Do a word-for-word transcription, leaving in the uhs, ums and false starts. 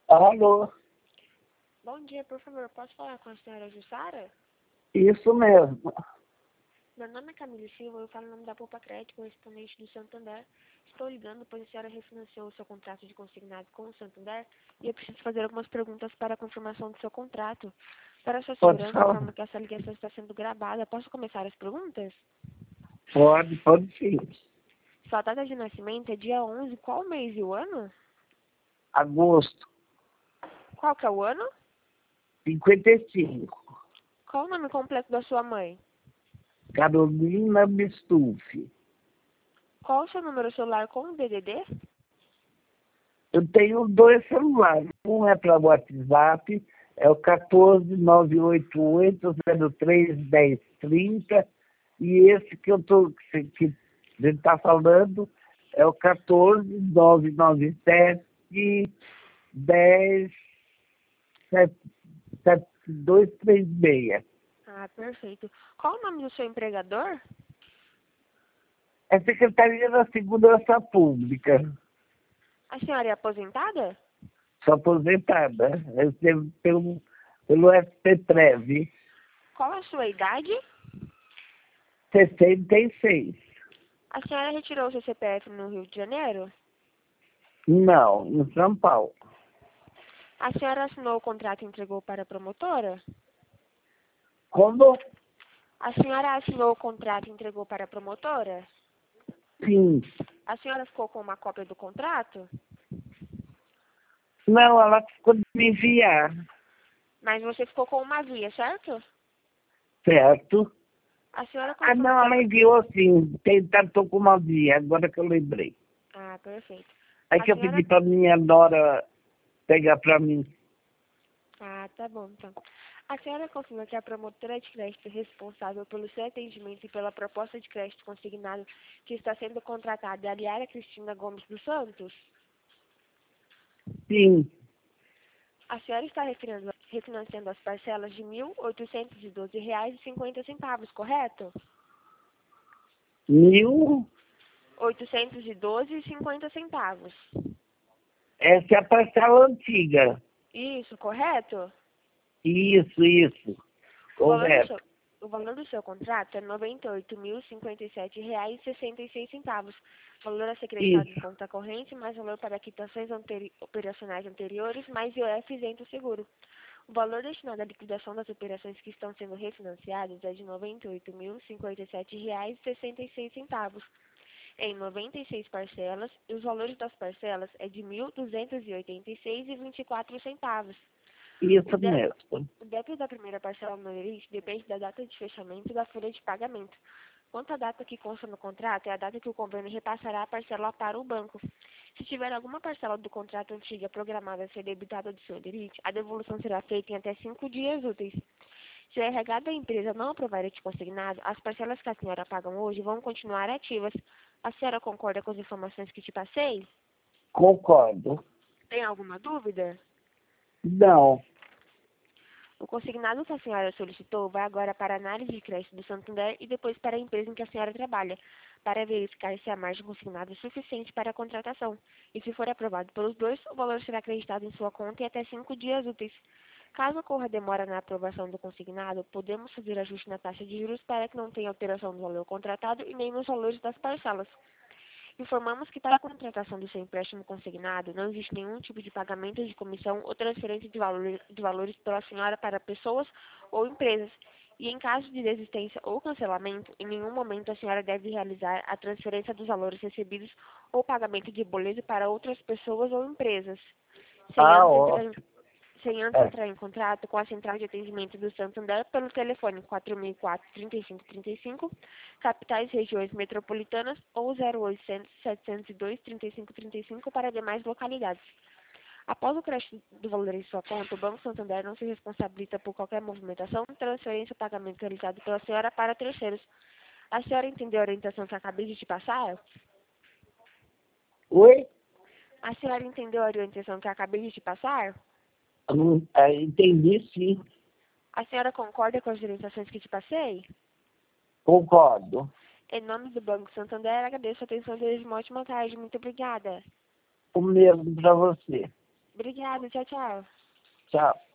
Alô? Bom dia, por favor, posso falar com a senhora Jussara? Isso mesmo. Meu nome é Camila Silva, eu falo em nome da Poupa Crédito, correspondente do Santander. Estou ligando, pois a senhora refinanciou o seu contrato de consignado com o Santander e eu preciso fazer algumas perguntas para a confirmação do seu contrato. Para a sua Pode segurança, falar? informo que essa ligação está sendo gravada. Posso começar as perguntas? Pode, pode sim. Sua data de nascimento é dia onze, qual mês e o ano? Agosto, Qual que é o ano? cinquenta e cinco. Qual o nome completo da sua mãe? Carolina Mistufi. Qual o seu número celular com D D D? Eu tenho dois celulares. Um é para WhatsApp, é o quatorze, nove oito oito, zero três, dez, trinta. E esse que eu tô, que, que a gente está falando é o quatorze, nove nove sete, dez, sete, sete, dois, três, seis. Ah, perfeito. Qual o nome do seu empregador? É Secretaria da Segurança Pública. A senhora é aposentada? Sou aposentada. Recebo pelo, pelo S P Prev. Qual a sua idade? sessenta e seis. A senhora retirou o seu C P F no Rio de Janeiro? Não, em São Paulo. A senhora assinou o contrato e entregou para a promotora? Como? A senhora assinou o contrato e entregou para a promotora? Sim. A senhora ficou com uma cópia do contrato? Não, ela ficou de me enviar. Mas você ficou com uma via, certo? Certo? A senhora Ah, confirma não, que a... ela enviou sim. Tentou com uma via, agora que eu lembrei. Ah, perfeito. Aí A que eu senhora... pedi para minha nora pegar para mim. Ah, tá bom, então. A senhora confirma que a promotora de crédito responsável pelo seu atendimento e pela proposta de crédito consignado que está sendo contratada é a Liara Cristina Gomes dos Santos? Sim. A senhora está refinando- refinanciando as parcelas de mil oitocentos e doze reais e cinquenta centavos, correto? Mil. oitocentos e doze reais e cinquenta centavos. Essa é a parcela antiga. Isso, correto? Isso, isso. O valor do seu, Correto. o valor do seu contrato é noventa e oito mil e cinquenta e sete reais e sessenta e seis centavos. Valor a ser creditado em Isso. conta corrente, mais valor para quitações anteri operacionais anteriores, mais I O F isento seguro. O valor destinado à liquidação das operações que estão sendo refinanciadas é de noventa e oito mil e cinquenta e sete reais e sessenta e seis centavos, em noventa e seis parcelas, e os valores das parcelas é de mil duzentos e oitenta e seis reais e vinte e quatro centavos. O, Isso de, mesmo. o débito da primeira parcela no limite depende da data de fechamento da folha de pagamento. Quanto à data que consta no contrato, é a data que o convênio repassará a parcela para o banco. Se tiver alguma parcela do contrato antiga programada a ser debitada do seu limite, a devolução será feita em até cinco dias úteis. Se o R H da empresa não aprovar este consignado, as parcelas que a senhora pagam hoje vão continuar ativas. A senhora concorda com as informações que te passei? Concordo. Tem alguma dúvida? Não. O consignado que a senhora solicitou vai agora para a análise de crédito do Santander e depois para a empresa em que a senhora trabalha, para verificar se a margem consignada é suficiente para a contratação. E se for aprovado pelos dois, o valor será acreditado em sua conta em até cinco dias úteis. Caso ocorra demora na aprovação do consignado, podemos fazer ajuste na taxa de juros para que não tenha alteração do valor contratado e nem nos valores das parcelas. Informamos que para a contratação do seu empréstimo consignado não existe nenhum tipo de pagamento de comissão ou transferência de, valor, de valores pela senhora para pessoas ou empresas. E em caso de desistência ou cancelamento, em nenhum momento a senhora deve realizar a transferência dos valores recebidos ou pagamento de boleto para outras pessoas ou empresas. Sem Ah, antes entrar em ótimo. sem antes É. entrar em contrato com a central de atendimento do Santander pelo telefone quatro mil e quatro, trinta e cinco trinta e cinco, capitais regiões metropolitanas ou zero oitocentos, setecentos e dois, trinta e cinco trinta e cinco para demais localidades. Após o crédito do valor em sua conta, o Banco Santander não se responsabiliza por qualquer movimentação, transferência ou pagamento realizado pela senhora para terceiros. A senhora entendeu a orientação que acabei de te passar? Oi? A senhora entendeu a orientação que acabei de te passar? Hum, é, entendi, sim. A senhora concorda com as orientações que te passei? Concordo. Em nome do Banco Santander, agradeço a atenção deles. Uma ótima tarde. Muito obrigada. O mesmo para você. Obrigada, tchau, tchau. Tchau.